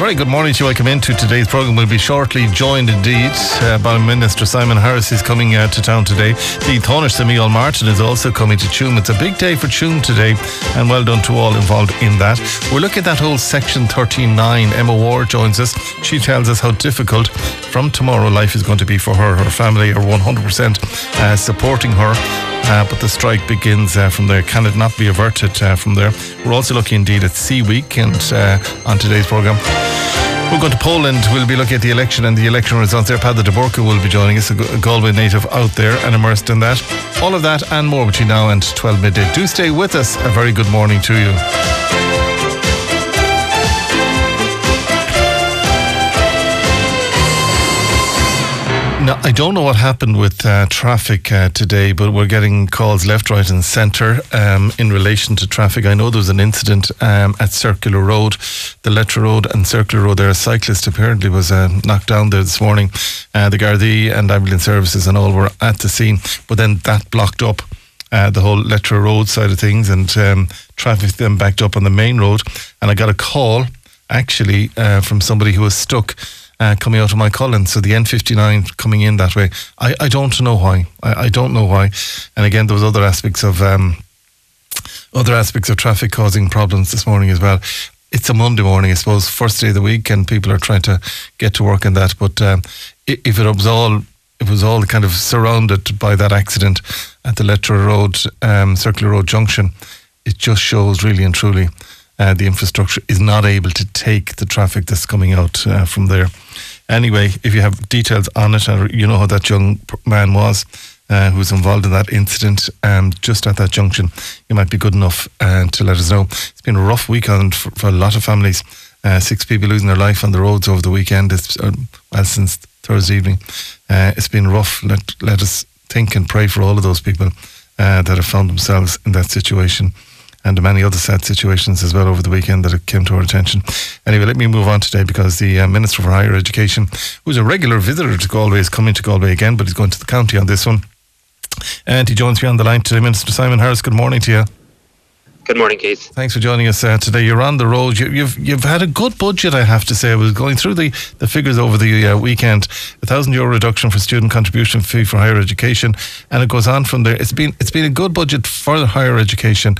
very good morning to you. Welcome into today's programme. We'll be shortly joined indeed by Minister Simon Harris. He's coming to town today. The Tánaiste Micheál Martin is also coming to Tuam. It's a big day for Tuam today, and well done to all involved in that. We're looking at that whole Section 39. Emma Ward joins us. She tells us how difficult from tomorrow life is going to be for her. Her family are 100% supporting her. But the strike begins from there. Can it not be averted from there? We're also looking indeed at C Week and on today's programme. We're going to Poland. We'll be looking at the election and the election results there. Pada de Burka will be joining us, a Galway native out there and immersed in that. All of that and more between now and 12 midday. Do stay with us. A very good morning to you. Now, I don't know what happened with traffic today, but we're getting calls left, right and centre in relation to traffic. I know there was an incident at Circular Road, the Letra Road and Circular Road there. A cyclist apparently was knocked down there this morning. The Gardaí and ambulance services and all were at the scene, but then that blocked up the whole Letra Road side of things, and traffic then backed up on the main road. And I got a call actually from somebody who was stuck coming out of my Cullen, so the N59 coming in that way. I don't know why. I don't know why. And again, there was other aspects of traffic causing problems this morning as well. It's a Monday morning, I suppose, first day of the week, and people are trying to get to work in that. But if it was all kind of surrounded by that accident at the Letra Road, Circular Road junction, it just shows really and truly the infrastructure is not able to take the traffic that's coming out from there. Anyway, if you have details on it, or you know how that young man was who was involved in that incident just at that junction, you might be good enough to let us know. It's been a rough weekend for a lot of families. 6 people losing their life on the roads over the weekend. It's since Thursday evening. It's been rough. Let us think and pray for all of those people that have found themselves in that situation, and many other sad situations as well over the weekend that came to our attention. Anyway, let me move on today, because the Minister for Higher Education, who's a regular visitor to Galway, is coming to Galway again, but he's going to the county on this one. And he joins me on the line today. Minister Simon Harris, good morning to you. Good morning, Keith. Thanks for joining us today. You're on the road. You've had a good budget, I have to say. I was going through the figures over the weekend. €1,000 reduction for student contribution fee for higher education, and it goes on from there. It's been a good budget for higher education.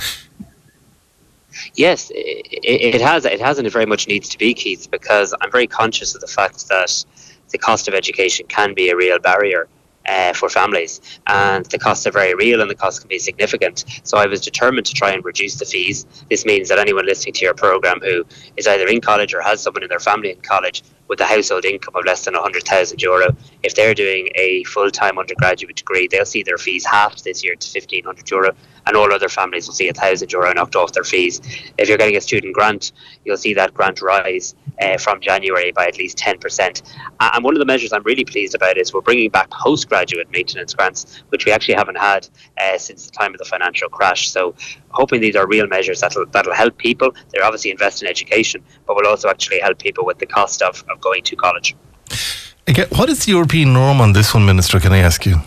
Yes, it has. It has, and it very much needs to be, Keith, because I'm very conscious of the fact that the cost of education can be a real barrier for families, and the costs are very real and the costs can be significant. So I was determined to try and reduce the fees. This means that anyone listening to your programme who is either in college or has someone in their family in college with a household income of less than €100,000, if they're doing a full-time undergraduate degree, they'll see their fees halved this year to €1,500, and all other families will see €1,000 knocked off their fees. If you're getting a student grant, you'll see that grant rise from January by at least 10%. And one of the measures I'm really pleased about is we're bringing back postgraduate maintenance grants, which we actually haven't had since the time of the financial crash. So hoping these are real measures that'll help people. They're obviously invest in education, but will also actually help people with the cost of going to college. Again, what is the European norm on this one, Minister, can I ask you?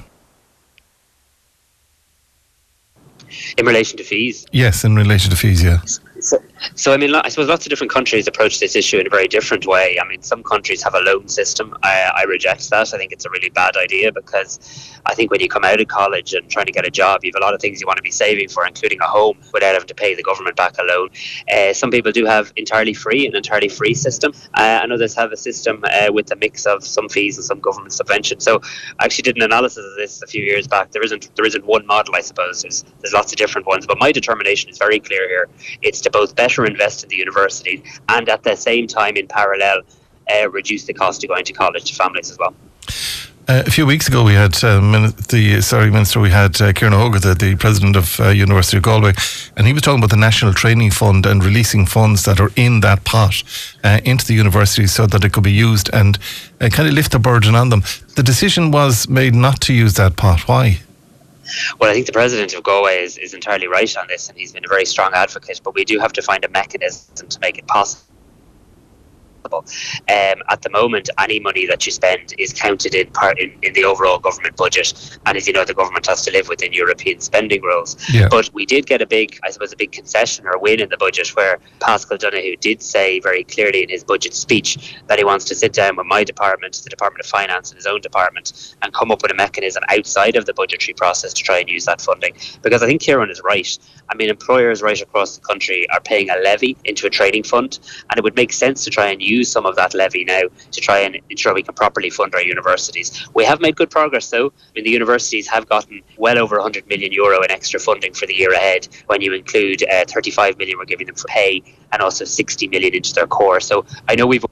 In relation to fees? Yes, in relation to fees, yeah. So I mean, I suppose lots of different countries approach this issue in a very different way. I mean, some countries have a loan system. I reject that. I think it's a really bad idea, because I think when you come out of college and trying to get a job, you have a lot of things you want to be saving for, including a home, without having to pay the government back a loan. Some people do have an entirely free system, and others have a system with a mix of some fees and some government subvention. So I actually did an analysis of this a few years back. There isn't one model, I suppose. There's lots of different ones, but my determination is very clear here. It's to both better invest in the universities and at the same time, in parallel, reduce the cost of going to college to families as well. A few weeks ago, we had Minister. We had Kieran Hogarth, the president of University of Galway, and he was talking about the National Training Fund and releasing funds that are in that pot into the universities so that it could be used and kind of lift the burden on them. The decision was made not to use that pot. Why? Well, I think the president of Galway is entirely right on this, and he's been a very strong advocate, but we do have to find a mechanism to make it possible possible. At the moment, any money that you spend is counted in part in the overall government budget, and as you know, the government has to live within European spending rules. Yeah. But we did get a big concession or win in the budget, where Paschal Donohoe did say very clearly in his budget speech that he wants to sit down with my department, the Department of Finance, and his own department, and come up with a mechanism outside of the budgetary process to try and use that funding. Because I think Kieran is right. I mean, employers right across the country are paying a levy into a training fund, and it would make sense to try and use some of that levy now to try and ensure we can properly fund our universities. We have made good progress, though. I mean, the universities have gotten well over €100 million in extra funding for the year ahead, when you include 35 million we're giving them for pay, and also 60 million into their core. So I know we've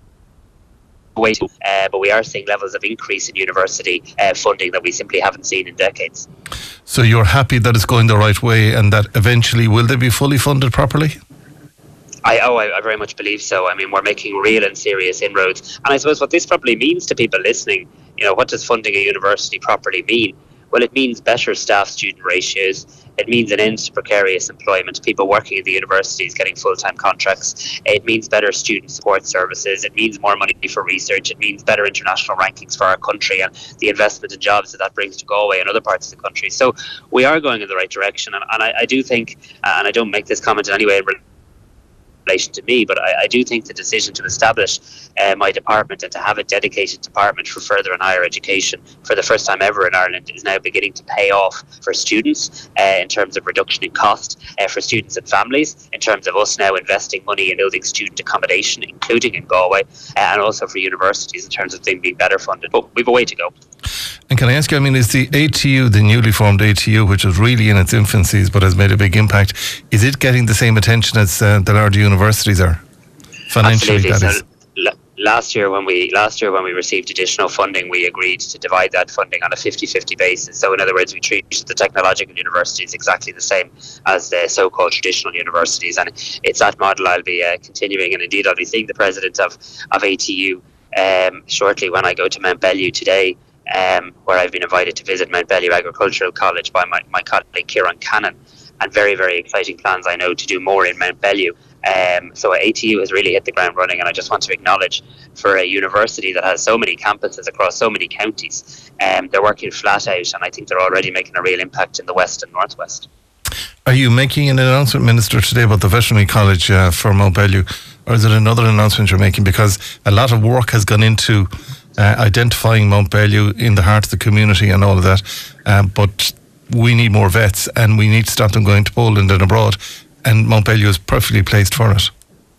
waited, but we are seeing levels of increase in university funding that we simply haven't seen in decades. So you're happy that it's going the right way, and that eventually will they be fully funded properly? I very much believe so. I mean, we're making real and serious inroads. And I suppose what this probably means to people listening, what does funding a university properly mean? Well, it means better staff-student ratios. It means an end to precarious employment, people working in the universities getting full-time contracts. It means better student support services. It means more money for research. It means better international rankings for our country and the investment in jobs that brings to Galway and other parts of the country. So we are going in the right direction. And I do think, and I don't make this comment in any way in relation to me, but I do think the decision to establish my department and to have a dedicated department for further and higher education for the first time ever in Ireland is now beginning to pay off for students in terms of reduction in cost, for students and families, in terms of us now investing money in building student accommodation, including in Galway, and also for universities in terms of them being better funded. But we've a way to go. And can I ask you, I mean, is the ATU, the newly formed ATU, which is really in its infancies but has made a big impact, is it getting the same attention as the larger universities are? Financially, absolutely. That is. Last year when we received additional funding, we agreed to divide that funding on a 50-50 basis. So in other words, we treat the technological universities exactly the same as the so-called traditional universities, and it's that model I'll be continuing. And indeed, I'll be seeing the president of ATU shortly when I go to Mount Bellew today, where I've been invited to visit Mount Bellew Agricultural College by my colleague Kieran Cannon, and very, very exciting plans I know to do more in Mount Bellew. So ATU has really hit the ground running, and I just want to acknowledge, for a university that has so many campuses across so many counties, they're working flat out, and I think they're already making a real impact in the west and northwest. Are you making an announcement, Minister, today about the Veterinary College for Mount Bellew, or is it another announcement you're making? Because a lot of work has gone into identifying Mount Bellew in the heart of the community and all of that, but we need more vets, and we need to stop them going to Poland and abroad, and Mount Bellew is perfectly placed for it.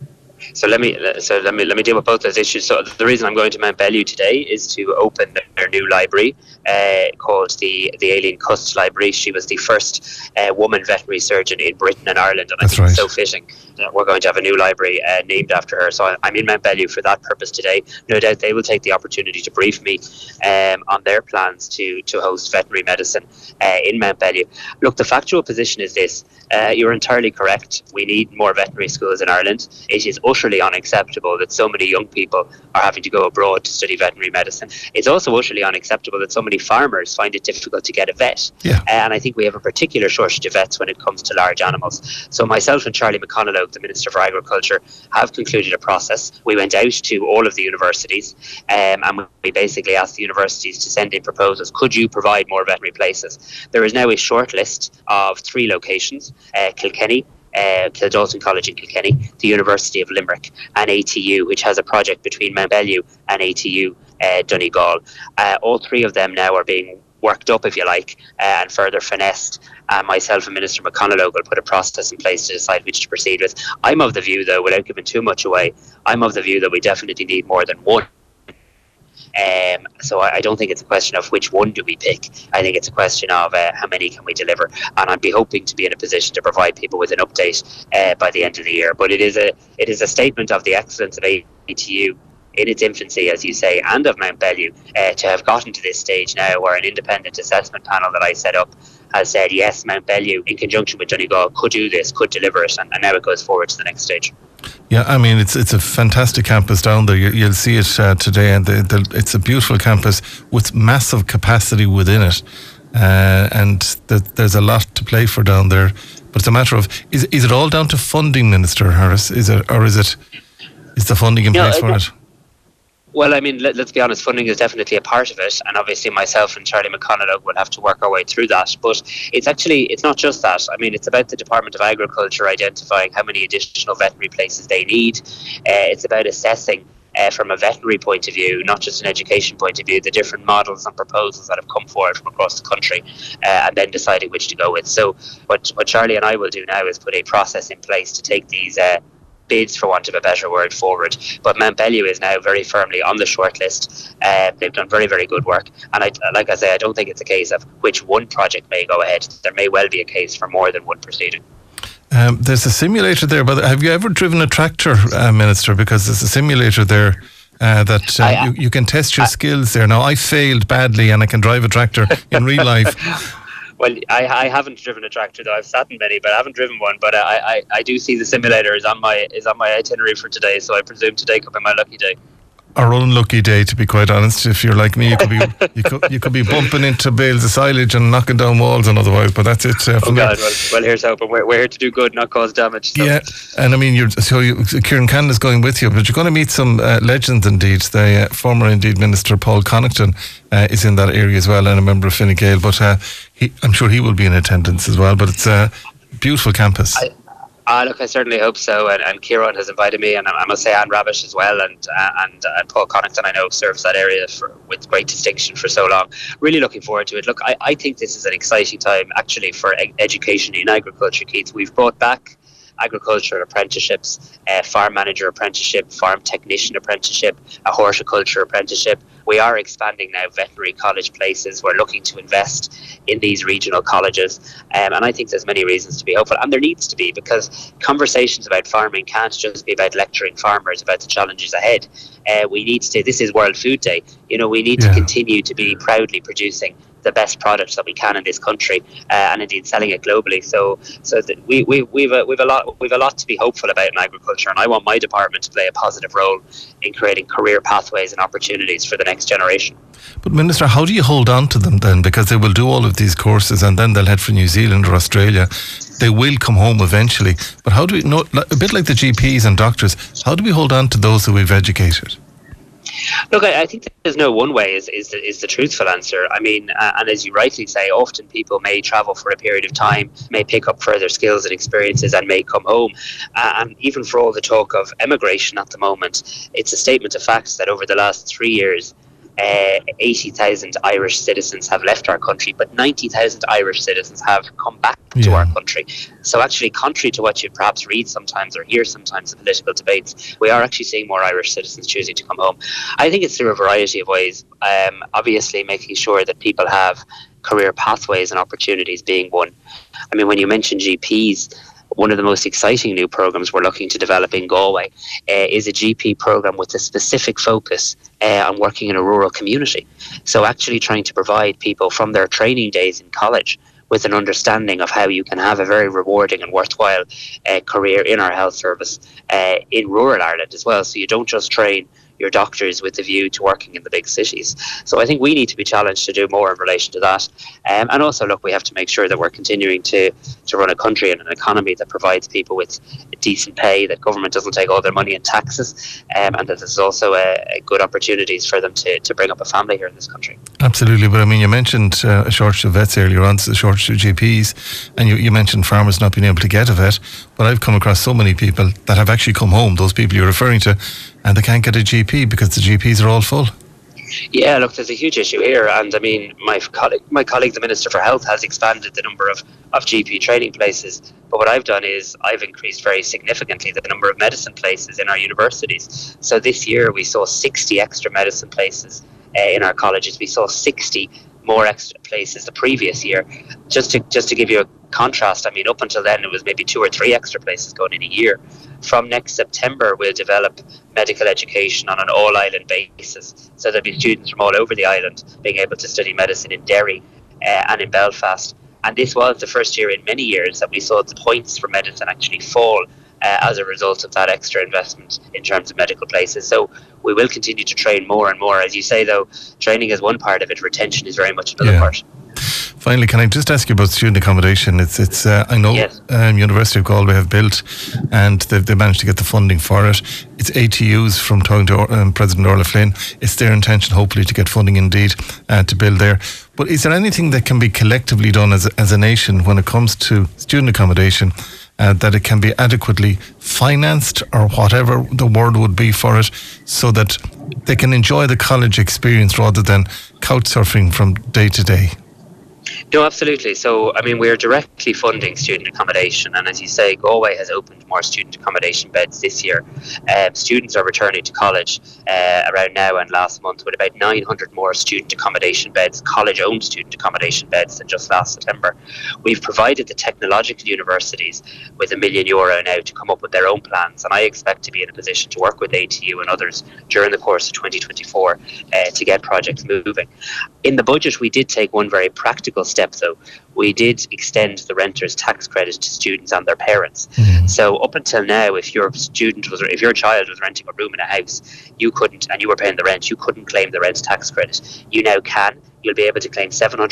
So let me deal with both those issues. So the reason I'm going to Mount Bellew today is to open their new library called the Aileen Cust Library. She was the first woman veterinary surgeon in Britain and Ireland, and I think it's so fitting that we're going to have a new library named after her. So I'm in Mount Bellew for that purpose today. No doubt they will take the opportunity to brief me on their plans to host veterinary medicine in Mount Bellew. Look, the factual position is this. You're entirely correct. We need more veterinary schools in Ireland. It is utterly unacceptable that so many young people are having to go abroad to study veterinary medicine. It's also utterly unacceptable that so many farmers find it difficult to get a vet. Yeah. And I think we have a particular shortage of vets when it comes to large animals. So myself and Charlie McConalogue, the Minister for Agriculture, have concluded a process. We went out to all of the universities and we basically asked the universities to send in proposals. Could you provide more veterinary places? There is now a short list of 3 locations: Kilkenny, Kildalton College in Kilkenny, the University of Limerick, and ATU, which has a project between Mount Bellew and ATU Donegal. All 3 of them now are being worked up, if you like, and further finessed. Myself and Minister McConalogue will put a process in place to decide which to proceed with. I'm of the view, though, without giving too much away, I'm of the view that we definitely need more than one. So I don't think it's a question of which one do we pick. I think it's a question of how many can we deliver, and I'd be hoping to be in a position to provide people with an update by the end of the year. But it is a statement of the excellence of ATU in its infancy, as you say, and of Mount Bellew, to have gotten to this stage now where an independent assessment panel that I set up has said, yes, Mount Bellew, in conjunction with Donegal, could do this, could deliver it, and now it goes forward to the next stage. Yeah, I mean, it's a fantastic campus down there. You'll see it today, and it's a beautiful campus with massive capacity within it, and there's a lot to play for down there. But it's a matter of, is it all down to funding, Minister Harris? Is it Is the funding in place for it? Well, I mean, let's be honest, funding is definitely a part of it, and obviously myself and Charlie McConaughey will have to work our way through that. But it's not just that. I mean, it's about the Department of Agriculture identifying how many additional veterinary places they need. It's about assessing from a veterinary point of view, not just an education point of view, the different models and proposals that have come forward from across the country, and then deciding which to go with. So what Charlie and I will do now is put a process in place to take these bids, for want of a better word, forward. But Mount Bellew is now very firmly on the shortlist. They've done very, very good work. And like I say, I don't think it's a case of which one project may go ahead. There may well be a case for more than one proceeding. There's a simulator there, but have you ever driven a tractor, Minister? Because there's a simulator there that you can test your skills there. Now, I failed badly and I can drive a tractor in real life. Well, I haven't driven a tractor, though. I've sat in many, but I haven't driven one. But I do see the simulator is on my itinerary for today, so I presume today could be my lucky day. Our unlucky day, to be quite honest. If you're like me, you could be bumping into bales of silage and knocking down walls and otherwise. But that's it. God, well, here's hoping. We're here to do good, not cause damage. So. Yeah, and I mean, Kieran Cannon going with you, but you're going to meet some legends indeed. The former indeed Minister Paul Connaughton is in that area as well, and a member of Fine Gael. But I'm sure he will be in attendance as well. But it's a beautiful campus. Look, I certainly hope so, and Kieran has invited me, and I must say Anne Ravish as well, and Paul Connaughton, I know, serves that area with great distinction for so long. Really looking forward to it. Look, I think this is an exciting time, actually, for education in agriculture, Keith. We've brought back agriculture apprenticeships, farm manager apprenticeship, farm technician apprenticeship, a horticulture apprenticeship. We are expanding now veterinary college places. We're looking to invest in these regional colleges, and I think there's many reasons to be hopeful, and there needs to be, because conversations about farming can't just be about lecturing farmers about the challenges ahead. We need to, this is World Food Day, we need to continue to be proudly producing the best products that we can in this country, and indeed selling it globally. So that we've a lot to be hopeful about in agriculture, and I want my department to play a positive role in creating career pathways and opportunities for the next generation. But Minister, how do you hold on to them then? Because they will do all of these courses and then they'll head for New Zealand or Australia. They will come home eventually. But how do we know, a bit like the GPs and doctors, how do we hold on to those who we've educated? Look, I think there's no one way is the truthful answer. I mean, and as you rightly say, often people may travel for a period of time, may pick up further skills and experiences and may come home. And even for all the talk of emigration at the moment, it's a statement of facts that over the last 3 years, 80,000 Irish citizens have left our country, but 90,000 Irish citizens have come back to our country. So actually, contrary to what you perhaps read sometimes or hear sometimes in political debates, we are actually seeing more Irish citizens choosing to come home. I think it's through a variety of ways. Obviously, making sure that people have career pathways and opportunities being one. I mean, when you mention GPs, one of the most exciting new programs we're looking to develop in Galway is a GP program with a specific focus on working in a rural community. So actually trying to provide people from their training days in college with an understanding of how you can have a very rewarding and worthwhile career in our health service in rural Ireland as well. So you don't just train your doctors with the view to working in the big cities. So I think we need to be challenged to do more in relation to that. And also, look, we have to make sure that we're continuing to run a country and an economy that provides people with decent pay, that government doesn't take all their money in taxes, and that there's also good opportunities for them to bring up a family here in this country. Absolutely. But I mean, you mentioned a shortage of vets earlier on, a shortage of GPs, and you mentioned farmers not being able to get a vet. But I've come across so many people that have actually come home, those people you're referring to, and they can't get a GP because the GPs are all full. Yeah, look, there's a huge issue here, and I mean, my colleague, the Minister for Health, has expanded the number of GP training places. But what I've done is I've increased very significantly the number of medicine places in our universities. So this year we saw 60 extra medicine places in our colleges. We saw 60 more extra places the previous year. Just to give you a contrast, I mean, up until then it was maybe 2 or 3 extra places going in a year. From next September, we'll develop medical education on an all-island basis. So there'll be students from all over the island being able to study medicine in Derry and in Belfast. And this was the first year in many years that we saw the points for medicine actually fall as a result of that extra investment in terms of medical places. So we will continue to train more and more. As you say, though, training is one part of it. Retention is very much another part. Finally, can I just ask you about student accommodation? It's I know Yes. University of Galway have built, and they managed to get the funding for it. It's ATU's, from talking to President Orla Flynn. It's their intention, hopefully, to get funding indeed to build there. But is there anything that can be collectively done as a nation when it comes to student accommodation, that it can be adequately financed, or whatever the word would be for it, so that they can enjoy the college experience rather than couch surfing from day to day? No, absolutely. So, I mean, we're directly funding student accommodation, and as you say, Galway has opened more student accommodation beds this year. Students are returning to college around now and last month with about 900 more student accommodation beds, college-owned student accommodation beds, than just last September. We've provided the technological universities with €1 million now to come up with their own plans, and I expect to be in a position to work with ATU and others during the course of 2024 to get projects moving. In the budget, we did take one very practical step, though. We did extend the renter's tax credit to students and their parents. So up until now, if your child was renting a room in a house, you couldn't, and you were paying the rent, you couldn't claim the rent tax credit. You now can. You'll be able to claim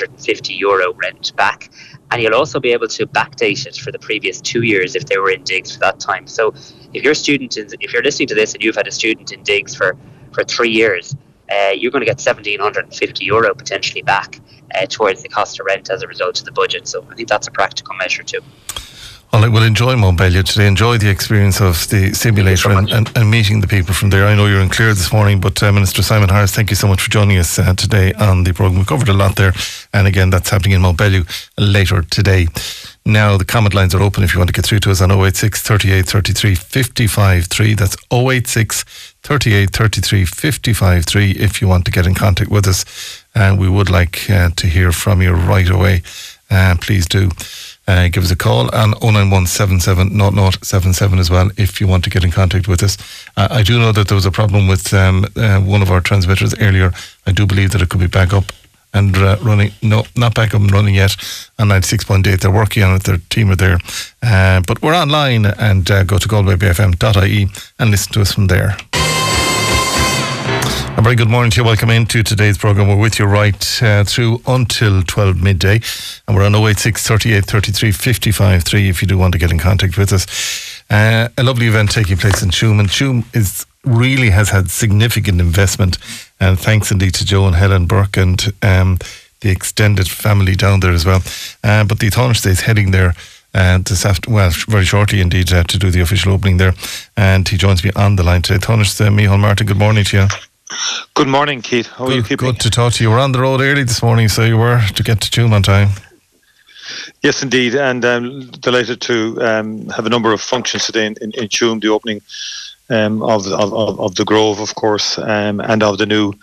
€750 rent back, and you'll also be able to backdate it for the previous 2 years if they were in digs for that time. So if you're listening to this and you've had a student in digs for 3 years, you're going to get €1,750 potentially back towards the cost of rent as a result of the budget. So I think that's a practical measure too. Well, I will enjoy Montbellion today, enjoy the experience of the simulator and meeting the people from there. I know you're in Clare this morning, but Minister Simon Harris, thank you so much for joining us today on the programme. We covered a lot there, and again, that's happening in Montbellion later today. Now, the comment lines are open if you want to get through to us on 086 38 33 55 3. That's 086 38 33 55 3 if you want to get in contact with us. And we would like to hear from you right away. Please do give us a call on 09177 0077 as well if you want to get in contact with us. I do know that there was a problem with one of our transmitters earlier. I do believe that it could be back up and running. No, not back up and running yet on 96.8. They're working on it. Their team are there. But we're online, and go to galwaybfm.ie and listen to us from there. A very good morning to you. Welcome into today's programme. We're with you right through until 12 midday, and we're on 086 38 33 55 3 if you do want to get in contact with us. A lovely event taking place in Tuam, and Tuam really has had significant investment, and thanks indeed to Joe and Helen Burke and the extended family down there as well. But the Taoiseach is heading there very shortly indeed to do the official opening there, and he joins me on the line today. Taoiseach Micheál Martin, good morning to you. Good morning, Keith. How are you keeping? Good to talk to you. We're on the road early this morning, so you were to get to Tuam on time. Yes, indeed, and I'm delighted to have a number of functions today in Tuam, the opening of the Grove, of course, and of the new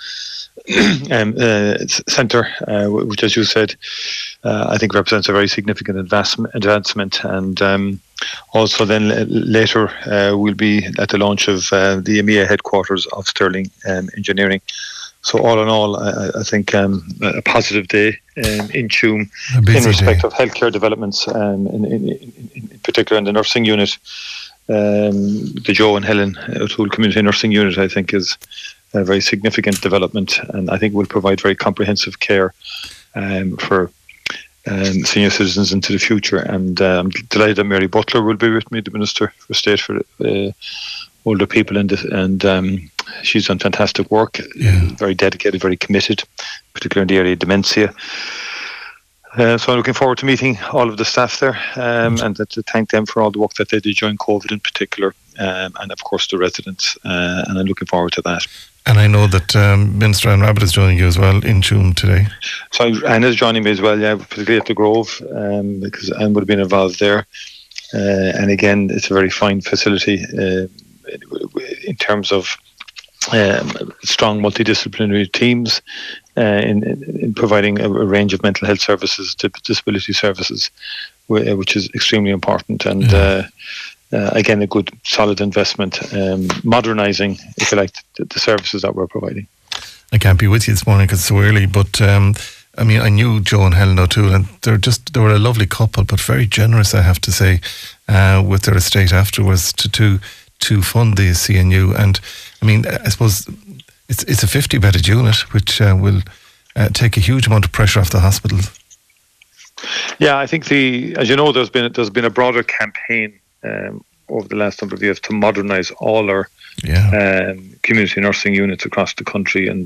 centre, which, as you said, I think represents a very significant advancement. And also then later we'll be at the launch of the EMEA headquarters of Sterling Engineering. So all in all, I think a positive day in Tuam in respect of healthcare developments, in particular in the nursing unit. The Joe and Helen O'Toole Community Nursing Unit, I think, is a very significant development, and I think will provide very comprehensive care for senior citizens into the future. And I'm delighted that Mary Butler will be with me, the Minister for State for Older People, and she's done fantastic work, very dedicated, very committed, particularly in the area of dementia. So I'm looking forward to meeting all of the staff there, and to thank them for all the work that they did during COVID in particular, and of course the residents, and I'm looking forward to that. And I know that Minister Anne Rabbitte is joining you as well in Tuam today. So Anne is joining me as well, particularly at the Grove, because Anne would have been involved there. And again, it's a very fine facility in terms of strong multidisciplinary teams in providing a range of mental health services to disability services, which is extremely important. And again, a good solid investment, modernising, if you like, the services that we're providing. I can't be with you this morning because it's so early, but I mean, I knew Joe and Helen O'Toole, and they were a lovely couple, but very generous, I have to say, with their estate afterwards to fund the CNU. And I mean, I suppose it's a 50-bedded unit, which will take a huge amount of pressure off the hospital. Yeah, I think as you know, there's been a broader campaign over the last number of years to modernise all our community nursing units across the country, and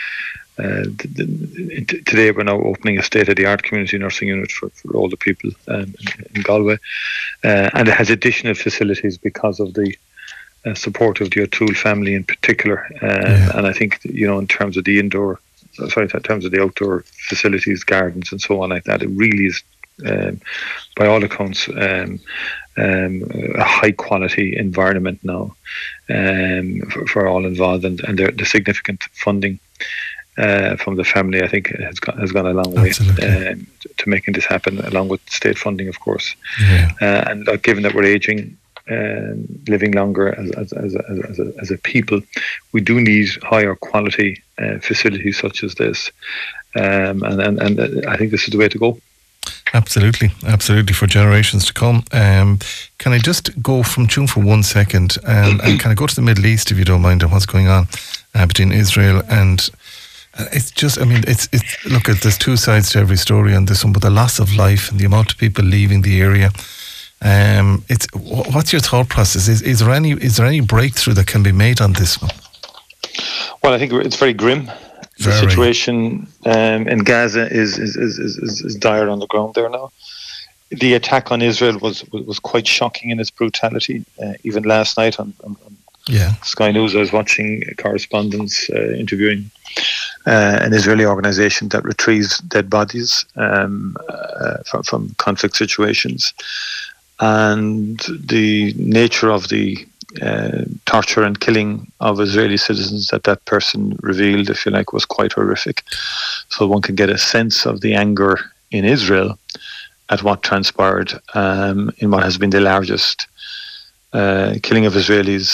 today we're now opening a state-of-the-art community nursing unit for older people in Galway, and it has additional facilities because of the support of the O'Toole family in particular, and I think in terms of in terms of the outdoor facilities, gardens and so on like that, it really is by all accounts a high quality environment now for all involved, and the significant funding from the family, I think, has gone a long way to making this happen, along with state funding, of course. And given that we're aging, living longer as a people, we do need higher quality facilities such as this, and I think this is the way to go. Absolutely, for generations to come. Can I just go from June for 1 second and kind of go to the Middle East, if you don't mind, and what's going on between Israel and it's just, look, there's two sides to every story on this one, but the loss of life and the amount of people leaving the area. What's your thought process? Is there any breakthrough that can be made on this one? Well, I think it's very grim. The situation in Gaza is dire on the ground there now. The attack on Israel was quite shocking in its brutality. Even last night on Sky News, I was watching correspondents interviewing an Israeli organisation that retrieves dead bodies from conflict situations, and the nature of the torture and killing of Israeli citizens that person revealed, if you like, was quite horrific. So one can get a sense of the anger in Israel at what transpired in what has been the largest killing of Israelis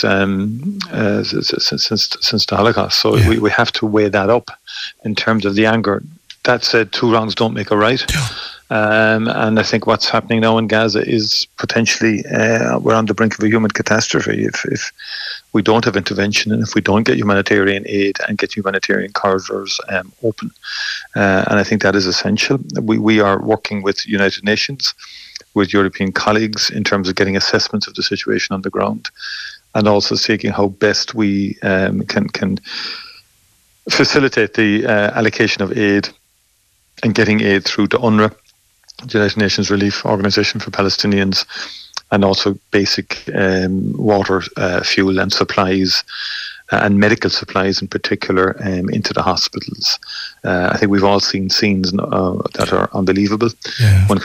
since the Holocaust. So we have to weigh that up in terms of the anger. That said, two wrongs don't make a right. And I think what's happening now in Gaza is potentially we're on the brink of a human catastrophe if we don't have intervention, and if we don't get humanitarian aid and get humanitarian corridors open. And I think that is essential. We are working with United Nations, with European colleagues, in terms of getting assessments of the situation on the ground, and also seeking how best we can facilitate the allocation of aid and getting aid through to UNRWA, the United Nations Relief Organization for Palestinians, and also basic water, fuel and supplies, and medical supplies in particular, into the hospitals. I think we've all seen scenes that are unbelievable. One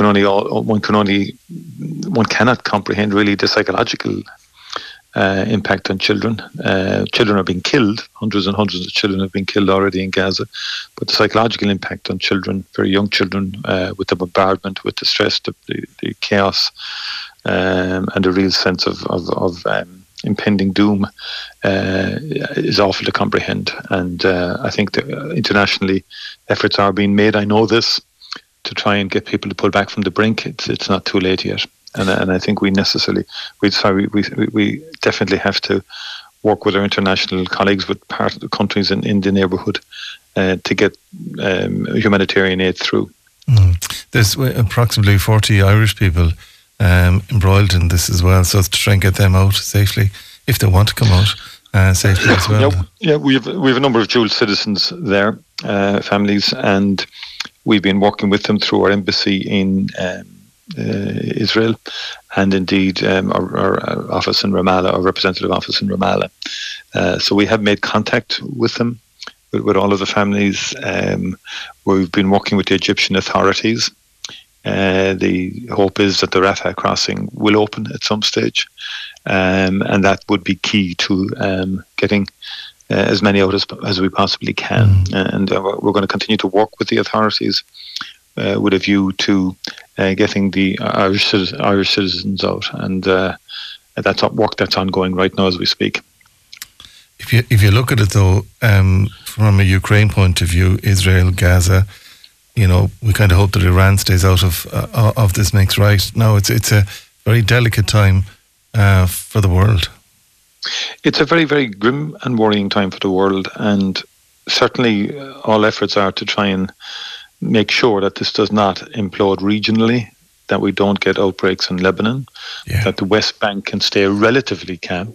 cannot comprehend really the psychological impact on children. Children are being killed. Hundreds and hundreds of children have been killed already in Gaza. But the psychological impact on children, very young children, with the bombardment, with the stress, the chaos, and the real sense of impending doom is awful to comprehend. And I think that internationally efforts are being made, I know this, to try and get people to pull back from the brink. It's not too late yet. And I think we definitely have to work with our international colleagues, with part of the countries in the neighbourhood, to get humanitarian aid through. There's approximately 40 Irish people embroiled in this as well, so it's to try and get them out safely, if they want to come out safely as well. Yeah, we have a number of dual citizens there, families, and we've been working with them through our embassy in Israel, and indeed our office in Ramallah, our representative office in Ramallah. So we have made contact with them, with all of the families. We've been working with the Egyptian authorities. The hope is that the Rafah crossing will open at some stage, and that would be key to getting as many out as we possibly can. And we're going to continue to work with the authorities with a view to getting the Irish citizens out, and that's work that's ongoing right now as we speak. If you look at it though, from a Ukraine point of view, Israel, Gaza, we kind of hope that Iran stays out of this mix right now. It's a very delicate time for the world. It's a very, very grim and worrying time for the world, and certainly all efforts are to try and make sure that this does not implode regionally, that we don't get outbreaks in Lebanon, that the West Bank can stay relatively calm.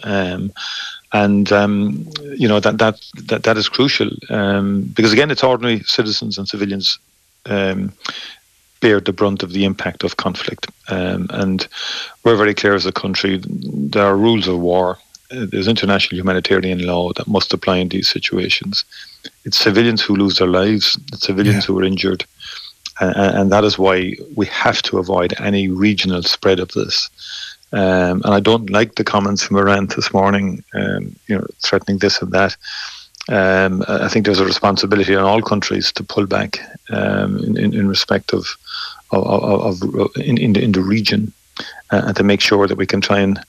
That is crucial, because again, it's ordinary citizens and civilians bear the brunt of the impact of conflict. And we're very clear as a country, there are rules of war. There's international humanitarian law that must apply in these situations. It's civilians who lose their lives, it's civilians who are injured. And that is why we have to avoid any regional spread of this. And I don't like the comments from Iran this morning, threatening this and that. I think there's a responsibility on all countries to pull back in respect of in the region, and to make sure that we can try and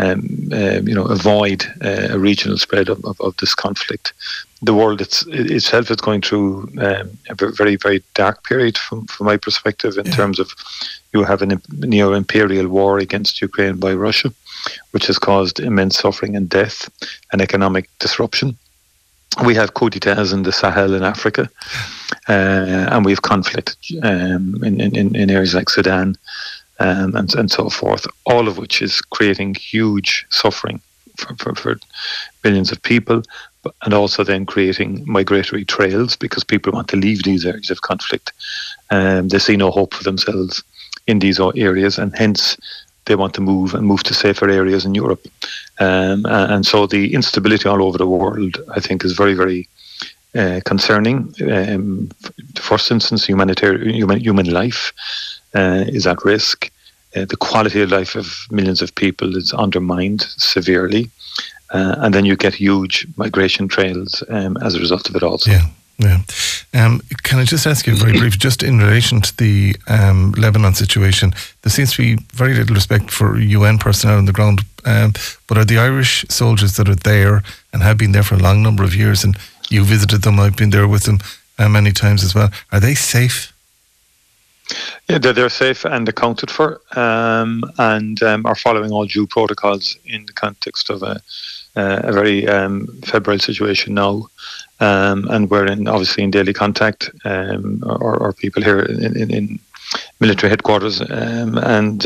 avoid a regional spread of this conflict. The world itself is going through a very, very dark period from my perspective, in terms of you have a neo-imperial war against Ukraine by Russia, which has caused immense suffering and death and economic disruption. We have coup d'etats in the Sahel in Africa, and we have conflict in areas like Sudan and so forth, all of which is creating huge suffering for billions of people, and also then creating migratory trails, because people want to leave these areas of conflict. They see no hope for themselves in these areas, and hence they want to move to safer areas in Europe. And so the instability all over the world, I think, is very, very concerning. First instance, human life is at risk. The quality of life of millions of people is undermined severely. And then you get huge migration trails as a result of it also. Yeah. Can I just ask you very briefly, just in relation to the Lebanon situation, there seems to be very little respect for UN personnel on the ground, but are the Irish soldiers that are there and have been there for a long number of years, and you visited them, I've been there with them many times as well, are they safe? Yeah, they're safe and accounted for, and are following all due protocols in the context of a very febrile situation now. And we're obviously in daily contact, or people here in military headquarters, and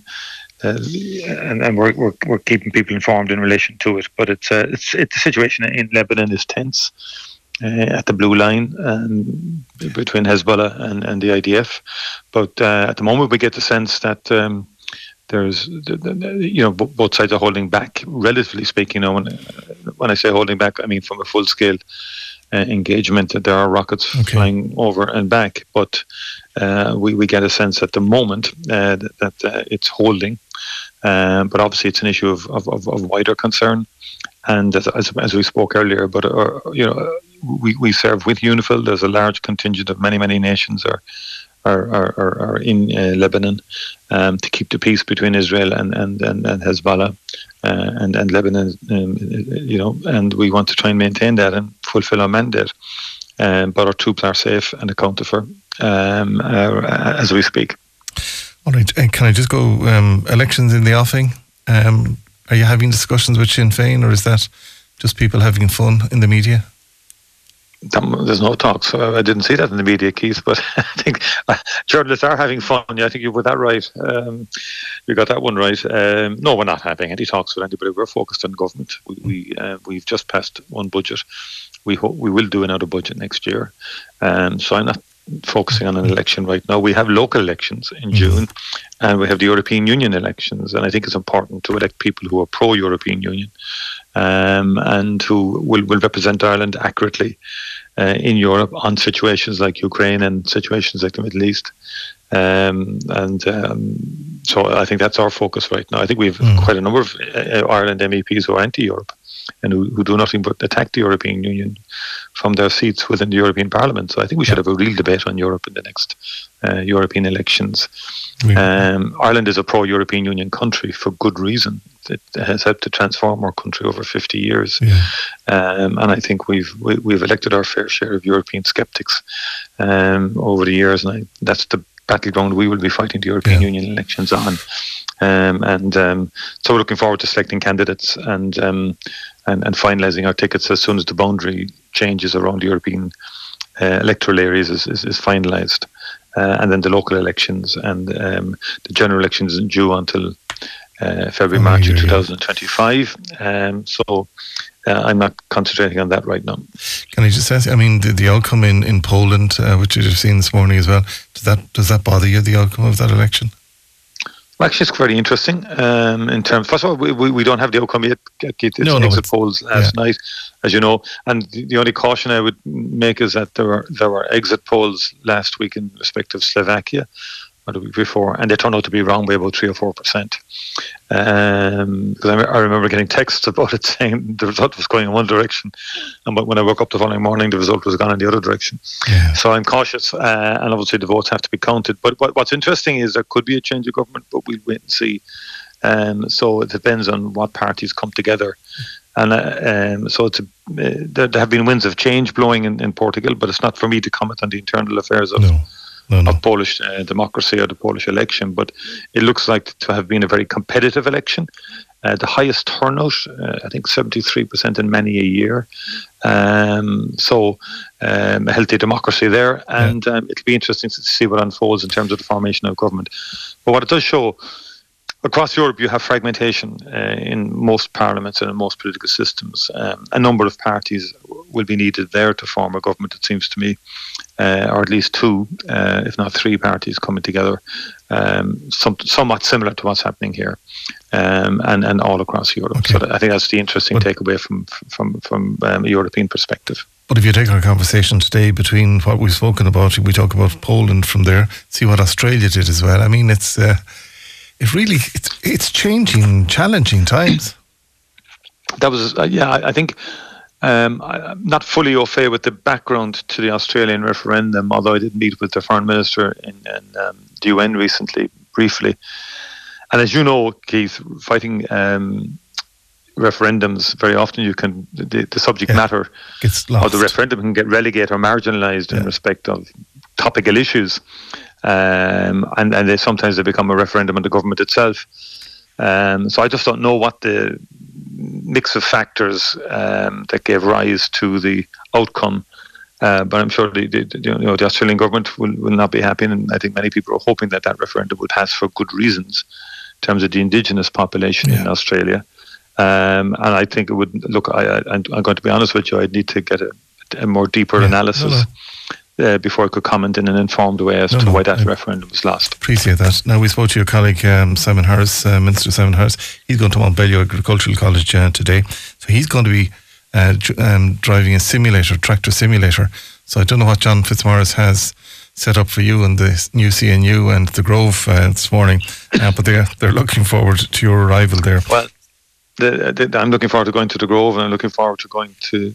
we're keeping people informed in relation to it. But it's the situation in Lebanon is tense at the blue line between Hezbollah and the IDF. But at the moment, we get the sense that there's, both sides are holding back, relatively speaking. When I say holding back, I mean from a full-scale engagement, that there are rockets flying over and back. But we get a sense at the moment that it's holding. But obviously, it's an issue of wider concern. And as we spoke earlier, but we serve with UNIFIL. There's a large contingent of many nations are in Lebanon to keep the peace between Israel and Hezbollah and Lebanon, and we want to try and maintain that and fulfill our mandate. But our troops are safe and accounted for as we speak. All right, and can I just go, elections in the offing? Are you having discussions with Sinn Féin, or is that just people having fun in the media? There's no talks. I didn't see that in the media, Keith, but I think journalists are having fun. I think you put that right. You got that one right. No, we're not having any talks with anybody. We're focused on government. We've just passed one budget. We hope we will do another budget next year. So I'm not focusing on an election right now. We have local elections in June, and we have the European Union elections, and I think it's important to elect people who are pro-European Union and who will represent Ireland accurately in Europe on situations like Ukraine and situations like the Middle East. So I think that's our focus right now. I think we have quite a number of Ireland MEPs who are anti-Europe and who do nothing but attack the European Union from their seats within the European Parliament. So I think we should have a real debate on Europe in the next European elections. Ireland is a pro-European Union country for good reason. It has helped to transform our country over 50 years. And I think we've elected our fair share of European skeptics over the years. And that's the battleground we will be fighting the European Union elections on. So we're looking forward to selecting candidates and finalising our tickets as soon as the boundary changes around the European electoral areas is finalised, and then the local elections and the general elections isn't due until February, March of 2025. So I'm not concentrating on that right now. Can I just ask, I mean, the outcome in Poland, which you've seen this morning as well, does that bother you, the outcome of that election? Well, actually, it's very interesting in terms. First of all, we don't have the outcome yet. It's exit polls last night, as you know. And the only caution I would make is that there were exit polls last week in respect of Slovakia, or the week before, and they turned out to be wrong by about 3 or 4%. Because I remember getting texts about it saying the result was going in one direction, and when I woke up the following morning, the result was gone in the other direction. Yeah. So I'm cautious, and obviously the votes have to be counted. But what's interesting is there could be a change of government, but we'll wait and see. So it depends on what parties come together. And so there have been winds of change blowing in Portugal, but it's not for me to comment on the internal affairs of Polish democracy or the Polish election, but it looks like to have been a very competitive election. The highest turnout, I think 73% in many a year. So a healthy democracy there, and it'll be interesting to see what unfolds in terms of the formation of government. But what it does show, across Europe, you have fragmentation in most parliaments and in most political systems. A number of parties will be needed there to form a government, it seems to me, or at least 2, if not 3 parties coming together, somewhat similar to what's happening here, and all across Europe. Okay. So I think that's the interesting takeaway from a European perspective. But if you take our conversation today between what we've spoken about, we talk about Poland from there, see what Australia did as well. I mean, it's changing, challenging times. That was, I think I'm not fully au fait with the background to the Australian referendum, although I did meet with the Foreign Minister in the UN recently, briefly. And as you know, Keith, fighting referendums, very often the subject matter of the referendum can get relegated or marginalised in respect of topical issues. And sometimes they become a referendum on the government itself. So I just don't know what the mix of factors that gave rise to the outcome. But I'm sure the Australian government will not be happy, and I think many people are hoping that referendum would pass for good reasons in terms of the indigenous population in Australia. And I think it would look. I'm going to be honest with you. I'd need to get a more deeper analysis. Before I could comment in an informed way as to why that referendum was lost. Appreciate that. Now, we spoke to your colleague Simon Harris, Minister Simon Harris. He's going to Montbello Agricultural College today. So he's going to be driving a tractor simulator. So I don't know what John Fitzmaurice has set up for you and the new CNU and the Grove this morning, but they're looking forward to your arrival there. Well, I'm looking forward to going to the Grove, and I'm looking forward to going to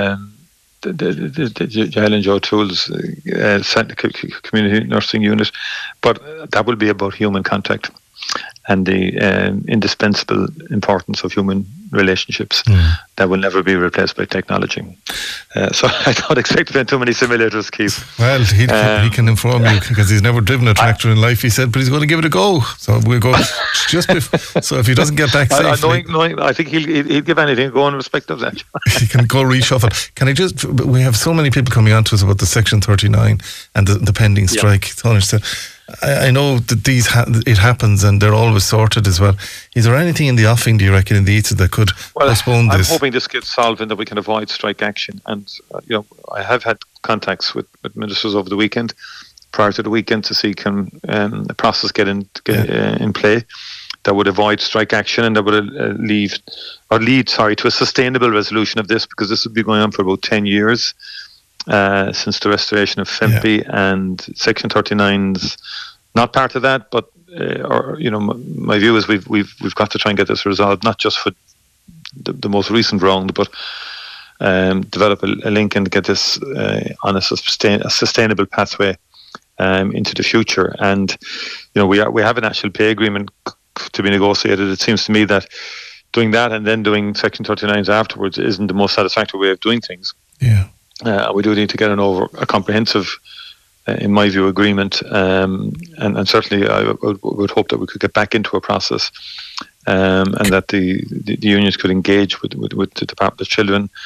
the Helen Joe Tools community nursing unit, but that will be about human contact and the indispensable importance of human relationships that will never be replaced by technology. So I don't expect to find too many simulators, Keith. Well, he can inform you, because he's never driven a tractor in life, he said, but he's going to give it a go. So we'll go so if he doesn't get back safely, knowing, I think he'll give anything a go in respect of that. He can go reshuffle. Can I just, we have so many people coming on to us about the Section 39 and the pending strike. I know that it happens and they're always sorted as well. Is there anything in the offing, do you reckon, in the ETA that could postpone this? I'm hoping this gets solved and that we can avoid strike action. And I have had contacts with ministers over the weekend, prior to the weekend, to see can the process get in play that would avoid strike action and that would lead to a sustainable resolution of this, because this would be going on for about 10 years. Since the restoration of FEMPI, and Section 39's not part of that, but my view is we've got to try and get this resolved, not just for the most recent round, but develop a link and get this on a sustainable pathway into the future. And we have a national pay agreement to be negotiated. It seems to me that doing that and then doing Section 39s afterwards isn't the most satisfactory way of doing things. Yeah. We do need to get a comprehensive, in my view, agreement, and certainly I would hope that we could get back into a process, and that the unions could engage with the Department of Children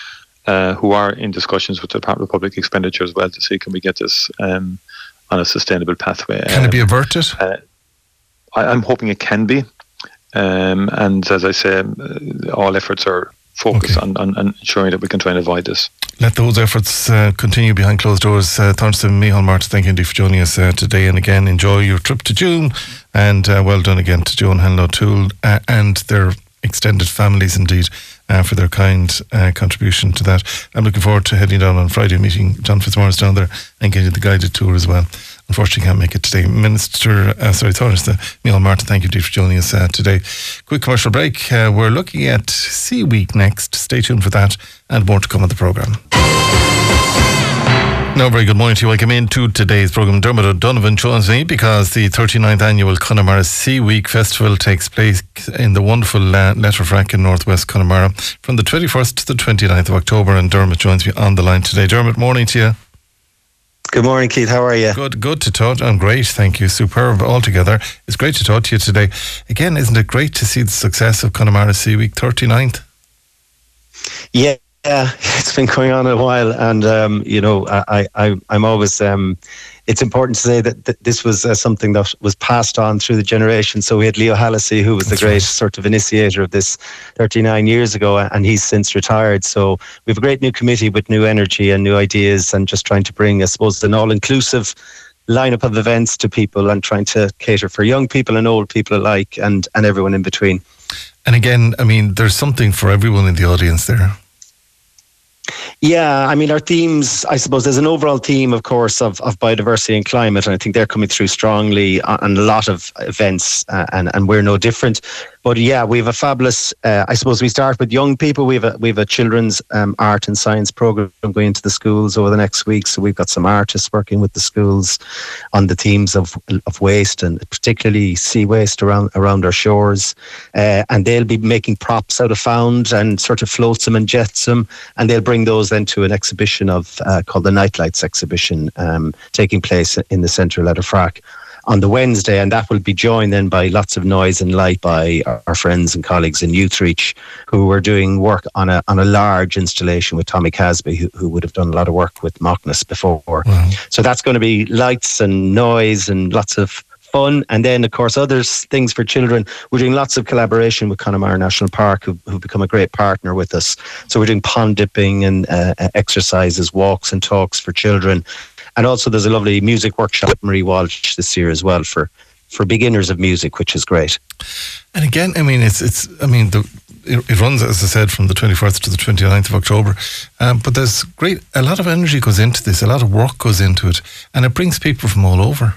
who are in discussions with the Department of Public Expenditure as well to see can we get this on a sustainable pathway. Can it be averted? I'm hoping it can be. And as I say, all efforts are focused on ensuring that we can try and avoid this. Let those efforts continue behind closed doors. Thanks to Micheál Martin, thank you for joining us today. And again, enjoy your trip to June. And well done again to Joan Hanlon O'Toole and their extended families indeed for their kind contribution to that. I'm looking forward to heading down on Friday, meeting John Fitzmaurice down there and getting the guided tour as well. Unfortunately can't make it today. Micheál Martin, thank you for joining us today. Quick commercial break. We're looking at Sea Week next. Stay tuned for that and more to come on the programme. Now, very good morning to you. Welcome into today's programme. Dermot O'Donovan joins me because the 39th annual Connemara Sea Week Festival takes place in the wonderful Letterfrack in northwest Connemara from the 21st to the 29th of October, and Dermot joins me on the line today. Dermot, morning to you. Good morning, Keith. How are you? Good to talk. I'm great, thank you. Superb altogether. It's great to talk to you today. Again, isn't it great to see the success of Connemara Sea Week 39th? Yeah, it's been going on a while, and I'm always. It's important to say that this was something that was passed on through the generation. So we had Leo Hallisey, who was the great sort of initiator of this 39 years ago, and he's since retired. So we have a great new committee with new energy and new ideas, and just trying to bring, I suppose, an all-inclusive lineup of events to people, and trying to cater for young people and old people alike, and everyone in between. And again, I mean, there's something for everyone in the audience there. Yeah, I mean, our themes, I suppose there's an overall theme, of course, of biodiversity and climate, and I think they're coming through strongly on a lot of events, and we're no different. But yeah, we have a fabulous, I suppose we start with young people. We have a children's art and science program going into the schools over the next week. So we've got some artists working with the schools on the themes of waste, and particularly sea waste around our shores. And they'll be making props out of found and sort of floats them and jets them. And they'll bring those then to an exhibition called the Nightlights exhibition, taking place in the centre of Letterfrack on the Wednesday, and that will be joined then by lots of noise and light by our friends and colleagues in Youthreach, who were doing work on a large installation with Tommy Casby, who would have done a lot of work with Mockness before. Wow. So that's going to be lights and noise and lots of fun. And then, of course, other things for children. We're doing lots of collaboration with Connemara National Park, who've become a great partner with us. So we're doing pond dipping and exercises, walks and talks for children. And also there's a lovely music workshop at Marie Walsh this year as well for beginners of music, which is great. And again, I mean, it runs, as I said, from the 21st to the 29th of October. But there's a lot of energy goes into this, a lot of work goes into it, and it brings people from all over.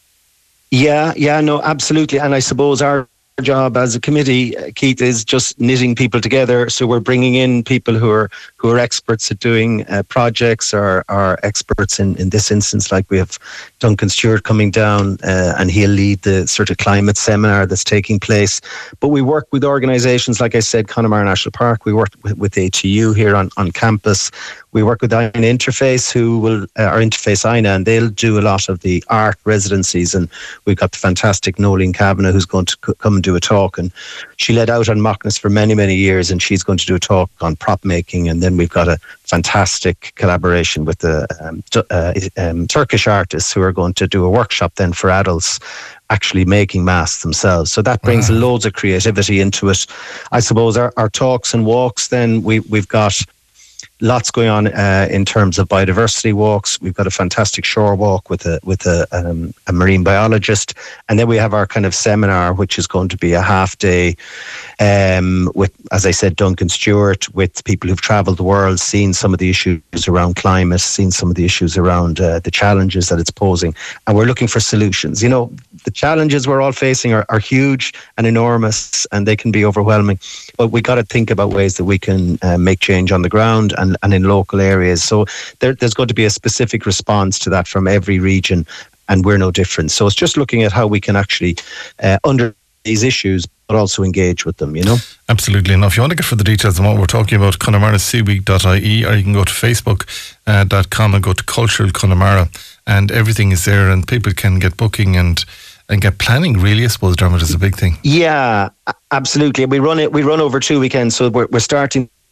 Yeah, no, absolutely. And I suppose our job as a committee, Keith, is just knitting people together. So we're bringing in people who are experts at doing projects, or are experts in this instance. Like we have Duncan Stewart coming down, and he'll lead the sort of climate seminar that's taking place. But we work with organisations, like I said, Connemara National Park. We work with ATU here on campus. We work with Aina Interface, who will, our Interface Aina, and they'll do a lot of the art residencies. And we've got the fantastic Nolene Kavanagh, who's going to come and do a talk. And she led out on Mockness for many, many years, and she's going to do a talk on prop making. And then we've got a fantastic collaboration with the Turkish artists, who are going to do a workshop then for adults actually making masks themselves. So that brings loads of creativity into it. I suppose our talks and walks, then we've got lots going on in terms of biodiversity walks. We've got a fantastic shore walk with a marine biologist, and then we have our kind of seminar, which is going to be a half day with, as I said, Duncan Stewart, with people who've travelled the world, seen some of the issues around climate, seen some of the issues around the challenges that it's posing, and we're looking for solutions. You know, the challenges we're all facing are huge and enormous, and they can be overwhelming, but we got to think about ways that we can make change on the ground and in local areas. So there's going to be a specific response to that from every region, and we're no different. So it's just looking at how we can actually under these issues, but also engage with them, you know? Absolutely. Now, if you want to get further details on what we're talking about, ConnemaraSeaweek.ie, or you can go to Facebook.com and go to Cultural Connemara, and everything is there, and people can get booking and get planning, really. I suppose, Dermot, is a big thing. Yeah, absolutely. We run over 2 weekends, so we're starting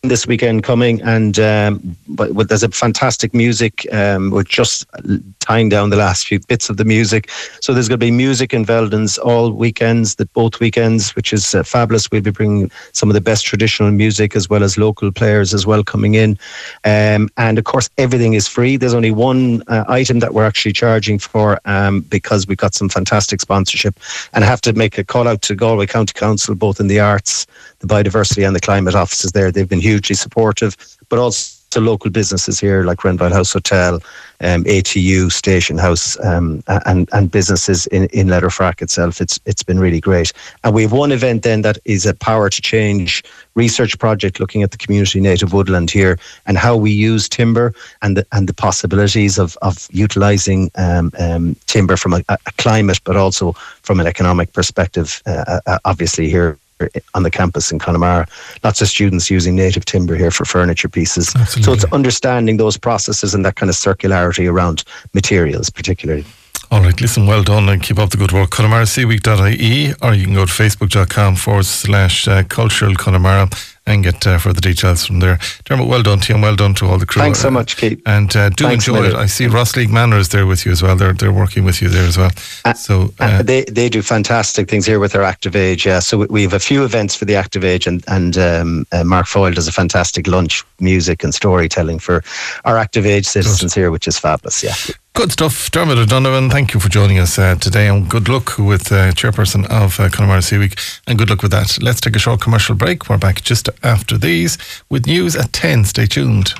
this weekend coming, and but there's a fantastic music. We're just tying down the last few bits of the music, so there's going to be music in Veldon's all weekends, both weekends, which is fabulous. We'll be bringing some of the best traditional music as well as local players as well coming in, and of course everything is free. There's only one item that we're actually charging for, because we've got some fantastic sponsorship, and I have to make a call out to Galway County Council, both in the arts, the biodiversity and the climate offices there. They've been hugely supportive, but also local businesses here like Renville House Hotel, ATU, Station House, and businesses in Letterfrack itself. It's been really great. And we have one event then that is a Power to Change research project looking at the community native woodland here and how we use timber and the possibilities of utilising timber from a climate, but also from an economic perspective, obviously here on the campus in Connemara. Lots of students using native timber here for furniture pieces. Absolutely. So it's understanding those processes and that kind of circularity around materials particularly. All right, listen, well done, and keep up the good work. ConemaraSeaweek.ie, or you can go to facebook.com/cultural Connemara and get further details from there. Dermot, well done to you, and well done to all the crew. Thanks so much, Keith. And do enjoy it. I see Rossleague Manor is there with you as well. They're working with you there as well. They do fantastic things here with their Active Age. Yeah, so we have a few events for the Active Age, and Mark Foyle does a fantastic lunch, music and storytelling for our Active Age citizens here, which is fabulous. Yeah. Good stuff. Dermot O'Donovan, thank you for joining us today, and good luck with chairperson of Connemara Sea Week, and good luck with that. Let's take a short commercial break. We're back just after these with news at 10. Stay tuned.